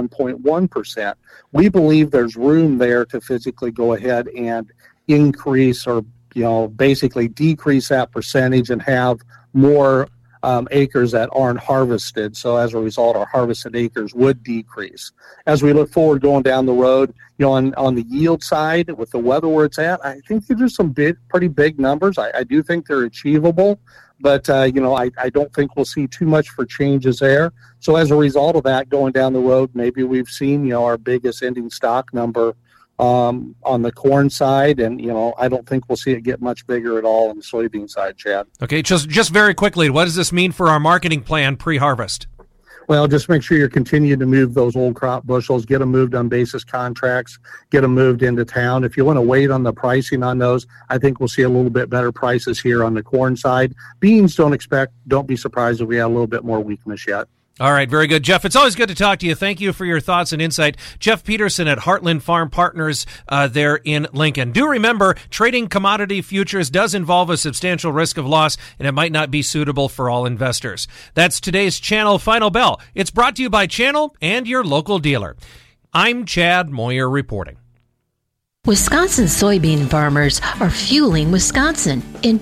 91.1%. We believe there's room there to physically go ahead and increase or basically decrease that percentage and have more acres that aren't harvested. So as a result, our harvested acres would decrease. As we look forward going down the road, on the yield side, with the weather where it's at, I think these are some pretty big numbers. I do think they're achievable, but I don't think we'll see too much for changes there. So as a result of that, going down the road, maybe we've seen our biggest ending stock number on the corn side, and I don't think we'll see it get much bigger at all on the soybean side, Chad. Okay, just very quickly, what does this mean for our marketing plan pre-harvest? Well, just make sure you're continuing to move those old crop bushels, get them moved on basis contracts, get them moved into town. If you want to wait on the pricing on those, I think we'll see a little bit better prices here on the corn side. Beans, don't be surprised if we have a little bit more weakness yet. All right, very good. Jeff, it's always good to talk to you. Thank you for your thoughts and insight. Jeff Peterson at Heartland Farm Partners there in Lincoln. Do remember, trading commodity futures does involve a substantial risk of loss, and it might not be suitable for all investors. That's today's Channel Final Bell. It's brought to you by Channel and your local dealer. I'm Chad Moyer reporting. Wisconsin soybean farmers are fueling Wisconsin. In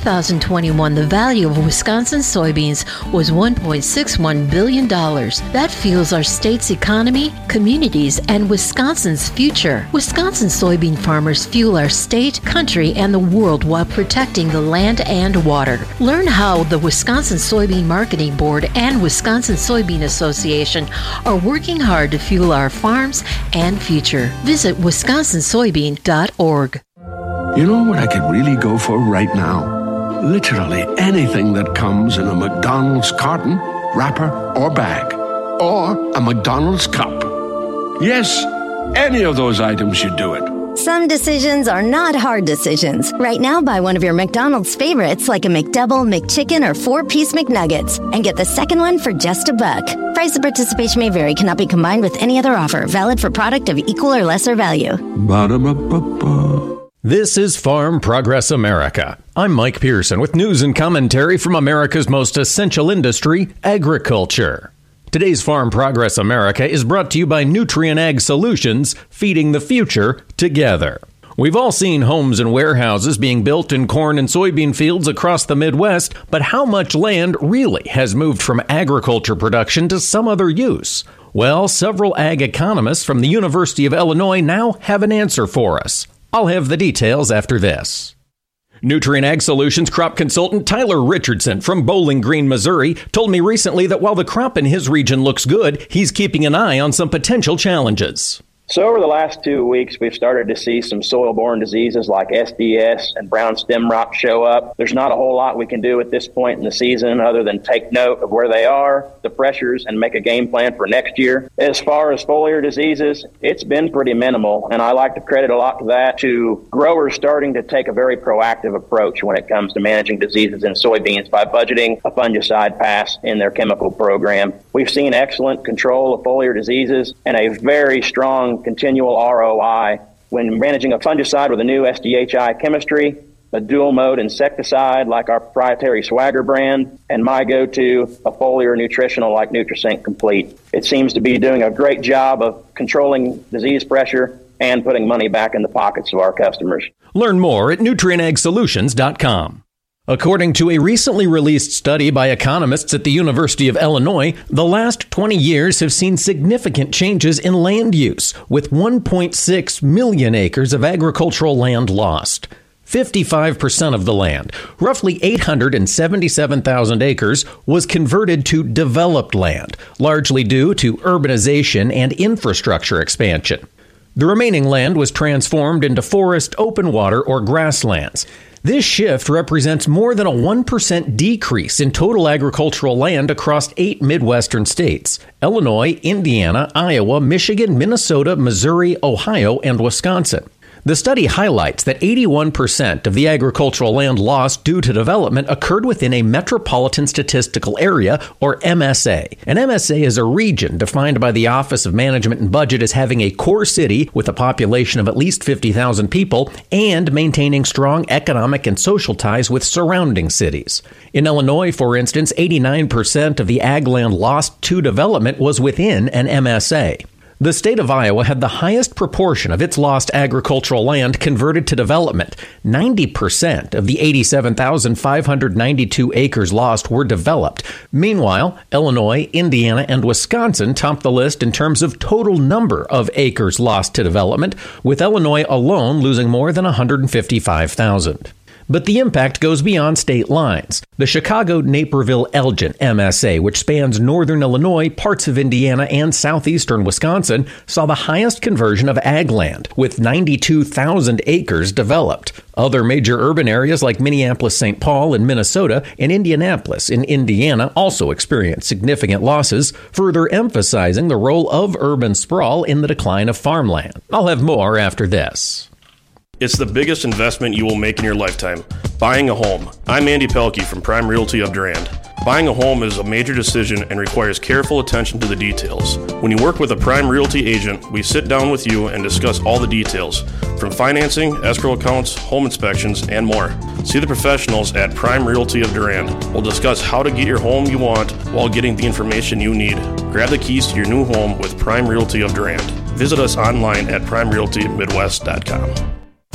2021, the value of Wisconsin soybeans was $1.61 billion. That fuels our state's economy, communities, and Wisconsin's future. Wisconsin soybean farmers fuel our state, country, and the world while protecting the land and water. Learn how the Wisconsin Soybean Marketing Board and Wisconsin Soybean Association are working hard to fuel our farms and future. Visit wisconsinsoybean.org. You know what I could really go for right now? Literally anything that comes in a McDonald's carton, wrapper, or bag. Or a McDonald's cup. Yes, any of those items should do it. Some decisions are not hard decisions. Right now, buy one of your McDonald's favorites like a McDouble, McChicken, or 4-piece McNuggets and get the second one for just $1. Price of participation may vary. Cannot be combined with any other offer. Valid for product of equal or lesser value. Ba-da-ba-ba-ba. This is Farm Progress America. I'm Mike Pearson with news and commentary from America's most essential industry, agriculture. Today's Farm Progress America is brought to you by Nutrien Ag Solutions, feeding the future together. We've all seen homes and warehouses being built in corn and soybean fields across the Midwest, but how much land really has moved from agriculture production to some other use? Well, several ag economists from the University of Illinois now have an answer for us. I'll have the details after this. Nutrien Ag Solutions crop consultant Tyler Richardson from Bowling Green, Missouri, told me recently that while the crop in his region looks good, he's keeping an eye on some potential challenges. So over the last 2 weeks, we've started to see some soil-borne diseases like SDS and brown stem rot show up. There's not a whole lot we can do at this point in the season other than take note of where they are, the pressures, and make a game plan for next year. As far as foliar diseases, it's been pretty minimal, and I like to credit a lot to that to growers starting to take a very proactive approach when it comes to managing diseases in soybeans by budgeting a fungicide pass in their chemical program. We've seen excellent control of foliar diseases and a very strong continual ROI when managing a fungicide with a new SDHI chemistry, a dual mode insecticide like our proprietary Swagger brand, and my go-to, a foliar nutritional like NutriSync Complete. It seems to be doing a great job of controlling disease pressure and putting money back in the pockets of our customers. Learn more at nutrienagsolutions.com. According to a recently released study by economists at the University of Illinois, the last 20 years have seen significant changes in land use, with 1.6 million acres of agricultural land lost. 55% of the land, roughly 877,000 acres, was converted to developed land, largely due to urbanization and infrastructure expansion. The remaining land was transformed into forest, open water, or grasslands. This shift represents more than a 1% decrease in total agricultural land across 8 Midwestern states: Illinois, Indiana, Iowa, Michigan, Minnesota, Missouri, Ohio, and Wisconsin. The study highlights that 81% of the agricultural land lost due to development occurred within a metropolitan statistical area, or MSA. An MSA is a region defined by the Office of Management and Budget as having a core city with a population of at least 50,000 people and maintaining strong economic and social ties with surrounding cities. In Illinois, for instance, 89% of the ag land lost to development was within an MSA. The state of Iowa had the highest proportion of its lost agricultural land converted to development. 90% of the 87,592 acres lost were developed. Meanwhile, Illinois, Indiana, and Wisconsin topped the list in terms of total number of acres lost to development, with Illinois alone losing more than 155,000. But the impact goes beyond state lines. The Chicago-Naperville-Elgin MSA, which spans northern Illinois, parts of Indiana, and southeastern Wisconsin, saw the highest conversion of ag land, with 92,000 acres developed. Other major urban areas like Minneapolis-St. Paul in Minnesota and Indianapolis in Indiana also experienced significant losses, further emphasizing the role of urban sprawl in the decline of farmland. I'll have more after this. It's the biggest investment you will make in your lifetime, buying a home. I'm Andy Pelkey from Prime Realty of Durand. Buying a home is a major decision and requires careful attention to the details. When you work with a Prime Realty agent, we sit down with you and discuss all the details, from financing, escrow accounts, home inspections, and more. See the professionals at Prime Realty of Durand. We'll discuss how to get your home you want while getting the information you need. Grab the keys to your new home with Prime Realty of Durand. Visit us online at primerealtymidwest.com.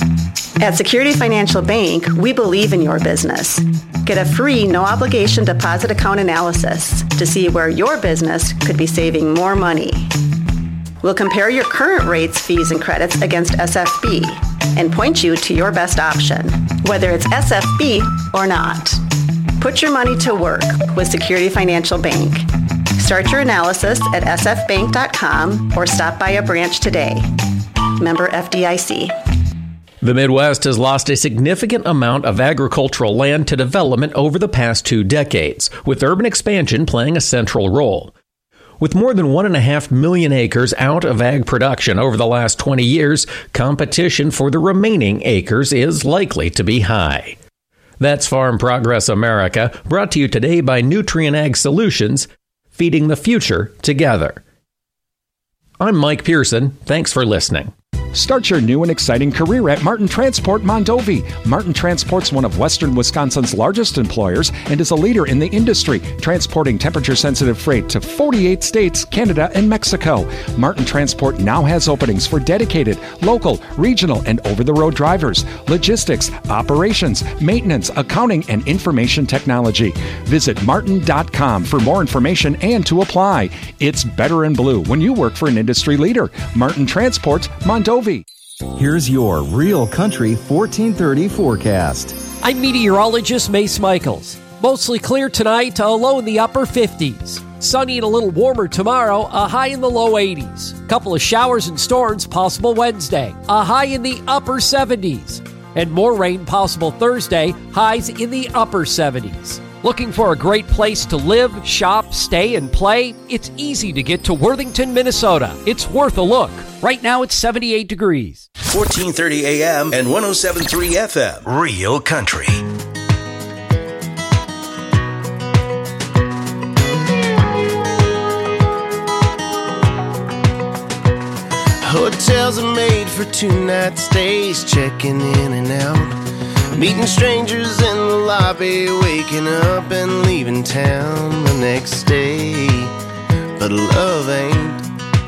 At Security Financial Bank, we believe in your business. Get a free, no-obligation deposit account analysis to see where your business could be saving more money. We'll compare your current rates, fees, and credits against SFB and point you to your best option, whether it's SFB or not. Put your money to work with Security Financial Bank. Start your analysis at sfbank.com or stop by a branch today. Member FDIC. The Midwest has lost a significant amount of agricultural land to development over the past 2 decades, with urban expansion playing a central role. With more than 1.5 million acres out of ag production over the last 20 years, competition for the remaining acres is likely to be high. That's Farm Progress America, brought to you today by Nutrien Ag Solutions, feeding the future together. I'm Mike Pearson. Thanks for listening. Start your new and exciting career at Martin Transport Mondovi. Martin Transport's one of western Wisconsin's largest employers and is a leader in the industry, transporting temperature-sensitive freight to 48 states, Canada, and Mexico. Martin Transport now has openings for dedicated, local, regional, and over-the-road drivers, logistics, operations, maintenance, accounting, and information technology. Visit martin.com for more information and to apply. It's better in blue when you work for an industry leader. Martin Transport, Mondovi. Here's your Real Country 1430 forecast. I'm meteorologist Mace Michaels. Mostly clear tonight, a low in the upper 50s. Sunny and a little warmer tomorrow, a high in the low 80s. Couple of showers and storms possible Wednesday, a high in the upper 70s. And more rain possible Thursday, highs in the upper 70s. Looking for a great place to live, shop, stay, and play? It's easy to get to Worthington, Minnesota. It's worth a look. Right now it's 78 degrees. 1430 AM and 107.3 FM. Real Country. Hotels are made for 2-night stays, checking in and out. Meeting strangers in the lobby, waking up and leaving town the next day. But love ain't.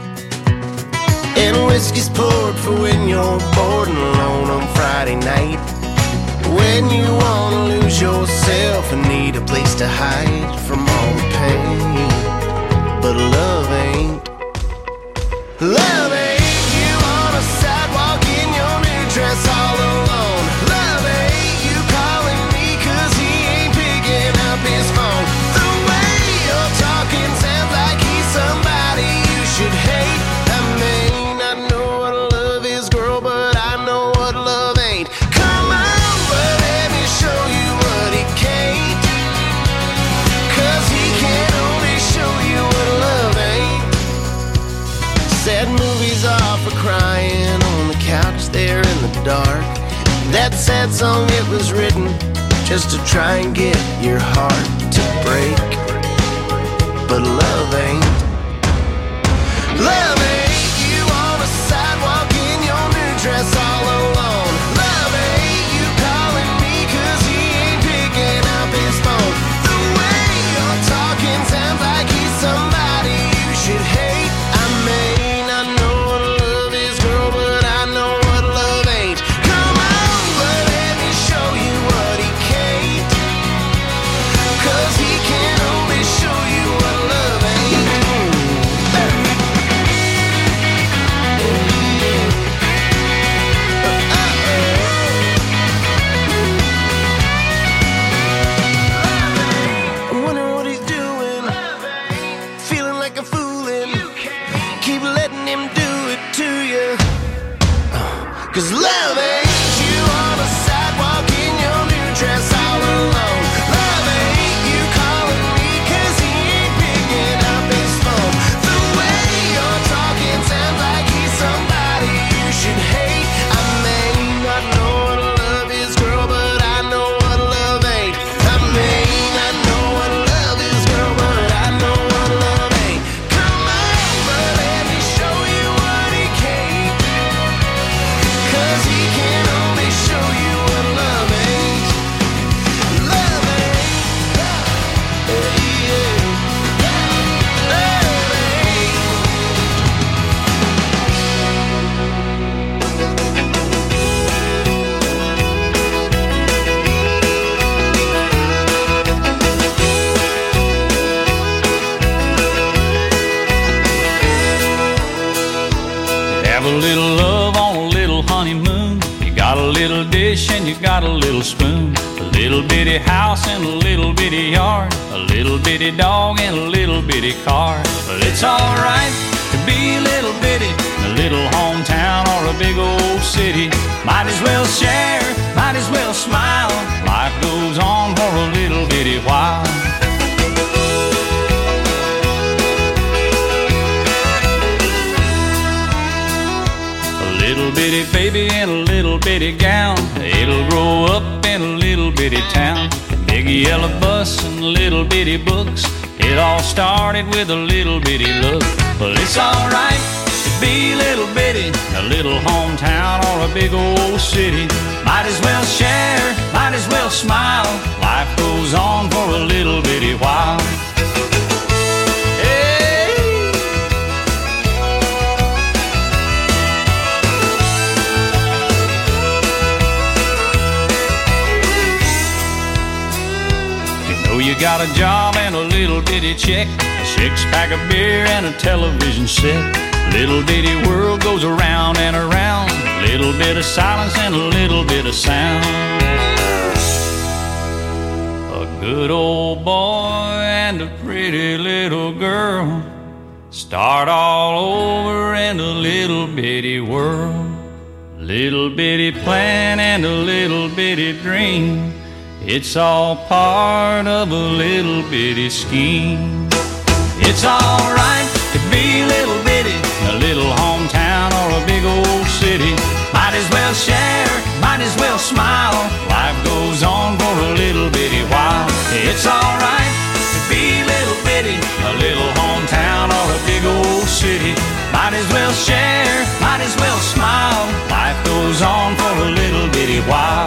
And whiskey's poured for when you're bored and alone on Friday night. When you wanna lose yourself and need a place to hide from all the pain. But love ain't. Love ain't. You on a sidewalk in your new dress all alone. Love ain't. You calling me 'cause he ain't picking up his phone. The way you're talking sounds like he's somebody you should hate. I mean, I know what love is, girl, but I know what love ain't. Come on, but let me show you what he can't. 'Cause he can only show you what love ain't. Sad movies are for crying on the couch there in the dark. That sad song, it was written just to try and get your heart to break. But love ain't. Love ain't. You on a sidewalk in your new dress all alone. Love ain't. You calling me 'cause he ain't picking up his phone. The way you're talking sounds like he's somebody you should hate. I mean, I know what love is, girl, but I know what love ain't. Come on, but let me show you what he can't. 'Cause he can only show you what love ain't. I'm wondering what he's doing, feeling like a foolin'. Keep letting him do it to you. 'Cause love ain't. You on a sidewalk in your new dress all alone. Love ain't. You calling me 'cause he ain't picking up his phone. The way you're talking sounds like he's somebody you should hate. I mean, I know what love is, girl, but I know what love ain't. I mean, I know what love is, girl, but I know what love ain't. Come on, but let me show you what he can't. 'Cause he can only show you what love ain't. Love ain't. Love Have a little love on a little honeymoon. You got a little dish and you got a little spoon. A little bitty house and a little bitty yard. A little bitty dog and a little bitty car. But it's alright to be a little bitty in a little hometown or a big old city. Might as well share, might as well smile. Life goes on for a little bitty while. Little bitty baby in a little bitty gown. It'll grow up in a little bitty town. Big yellow bus and little bitty books. It all started with a little bitty look. Well, it's alright to be a little bitty, a little little hometown or a big old city. Might as well share, might as well smile. Life goes on for a little bitty while. You got a job and a little bitty check, a six-pack of beer and a television set. Little bitty world goes around and around, little bit of silence and a little bit of sound. A good old boy and a pretty little girl start all over in a little bitty world. Little bitty plan and a little bitty dream, it's all part of a little bitty scheme. It's alright to be little bitty in a little hometown or a big old city. Might as well share, might as well smile. Life goes on for a little bitty while. It's alright to be little bitty in a little hometown or a big old city. Might as well share, might as well smile. Life goes on for a little bitty while.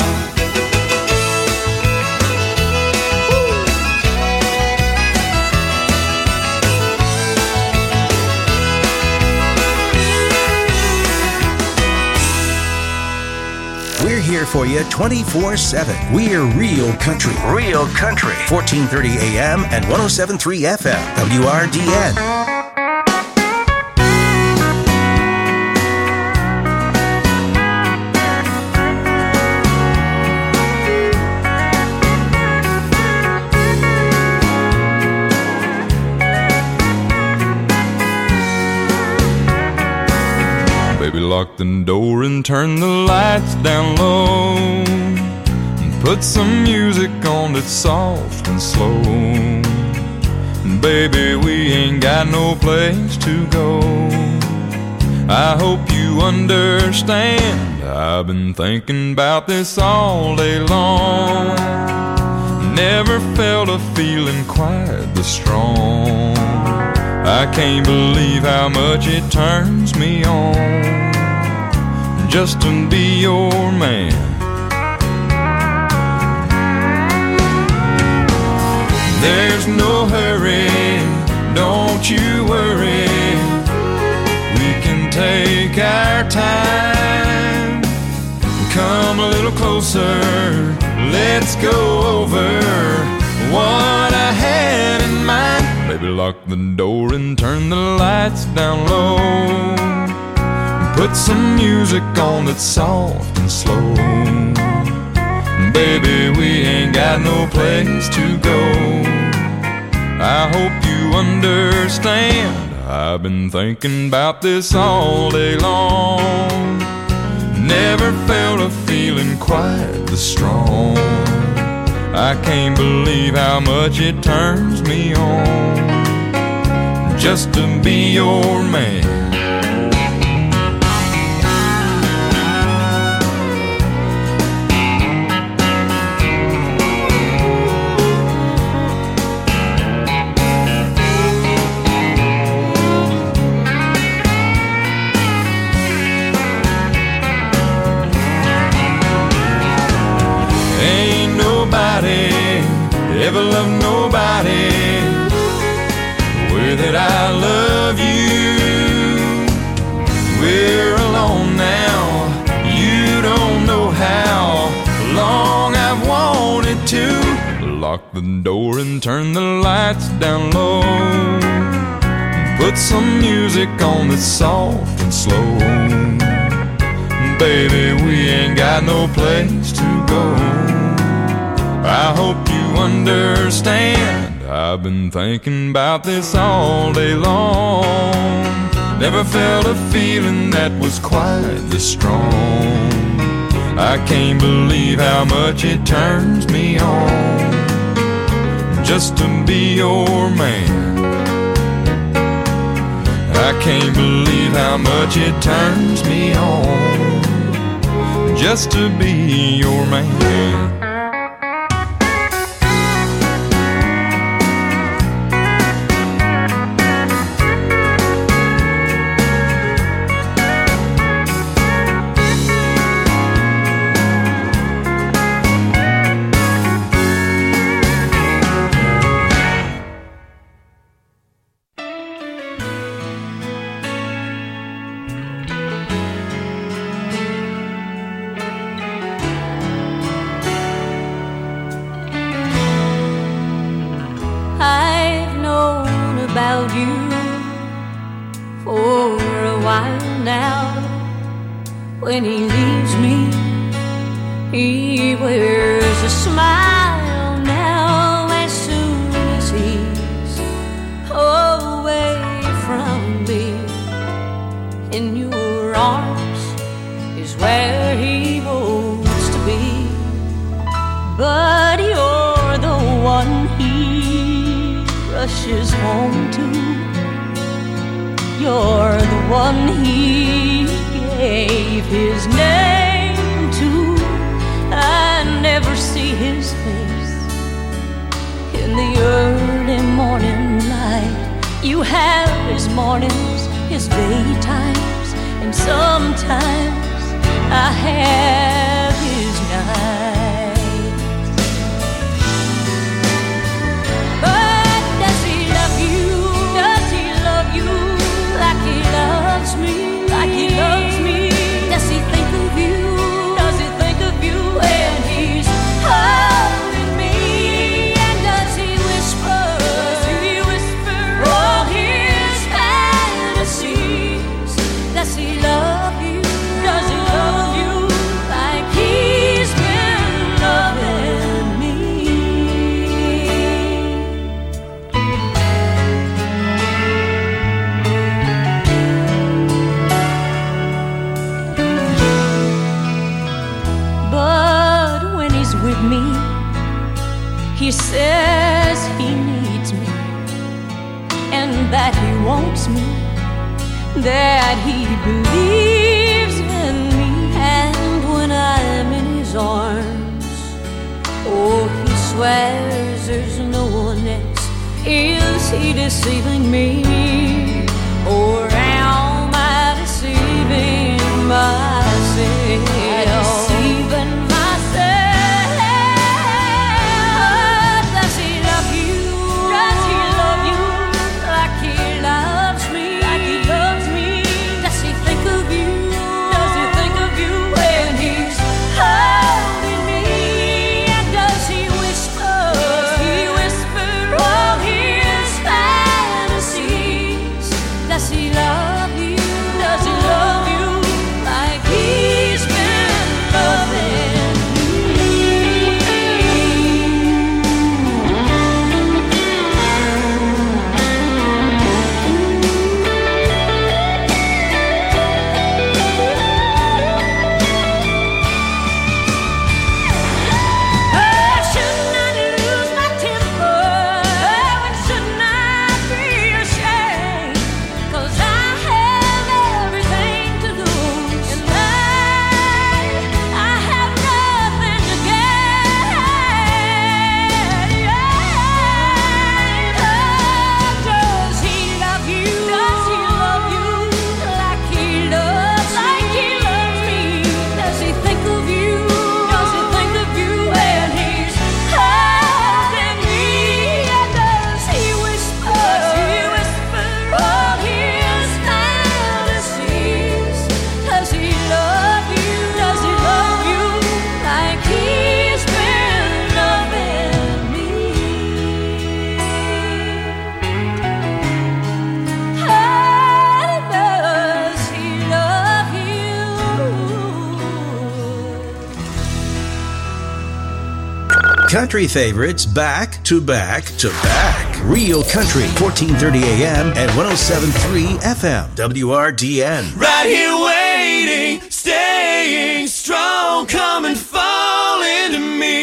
We're here for you 24/7. We're Real Country. Real Country. 1430 AM and 107.3 FM. WRDN. Lock the door and turn the lights down low, and put some music on that's soft and slow. Baby, we ain't got no place to go. I hope you understand, I've been thinking about this all day long. Never felt a feeling quite this strong. I can't believe how much it turns me on just to be your man. There's no hurry, don't you worry. We can take our time. Come a little closer, let's go over what I had in mind. Baby, lock the door and turn the lights down low. Put some music on that's soft and slow. Baby, we ain't got no place to go. I hope you understand, I've been thinking about this all day long. Never felt a feeling quite this strong. I can't believe how much it turns me on just to be your man. Ever love nobody the way that I love you. We're alone now, you don't know how long I've wanted to. Lock the door and turn the lights down low. Put some music on that's soft and slow. Baby, we ain't got no place to go. I hope you understand, I've been thinking about this all day long. Never felt a feeling that was quite this strong. I can't believe how much it turns me on just to be your man. I can't believe how much it turns me on just to be your man. now. When he leaves me, he wears a smile now. As soon as he's away from me, in your arms is where he wants to be. But you're the one he rushes home to. You're the one he gave his name to. I never see his face in the early morning light. You have his mornings, his daytimes, and sometimes I have his nights. But does he love you? Does he love you like he loves me? Like he loves me? Does he think of you? Does he think of you when he's holding me? And does he whisper? Does he whisper all his fantasies? Does he love you? Does he love you like he's been loving me? But when he's with me, he says he needs me, and that he wants me, that he believes in me. And when I'm in his arms, oh, he swears there's no one else. Is he deceiving me, or am I deceiving myself? Deceiving myself. Does he love you? Does he love you like he loves me? Like he loves me? Does he think of you? Does he think of you when he's holding me? And does he whisper? Does he whisper all his fantasies? Does he love you? Does he love you like he's been loving me? Shouldn't I lose my temper? And shouldn't I be ashamed? 'Cause I have everything to lose, and I have nothing to gain. Does he love you? Does he love you like he loves me? Does he think of you? Does he think of you when he's holding me? And does he whisper? All his fantasies? Does he love you? Does he love you like he's been loving me? How does he love you? Country favorites back to back to back. Real Country, 1430 AM and 107.3 FM. WRDN. Right here waiting, staying strong, come and fall into me.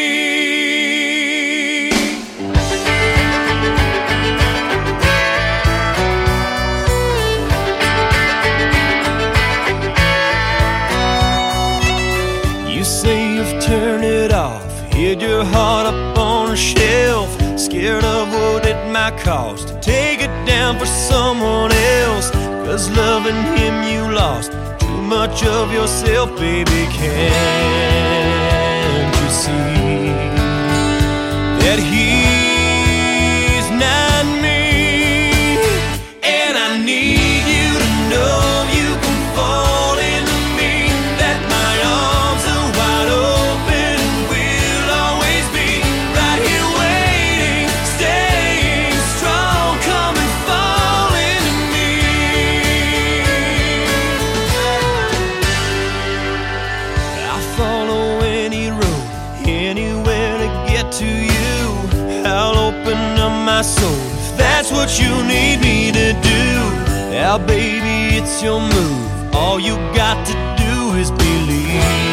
You say you've turned it off, hid your heart up on a shelf, scared of what it might cost to take it down for someone else. 'Cause loving him you lost too much of yourself, baby. Can't you see that he's not me? And I need you to know you can fall into me, that my arms are wide open, will always be right here waiting, staying strong, come and fall into me. my soul. If that's what you need me to do, yeah, baby, it's your move. All you got to do is believe.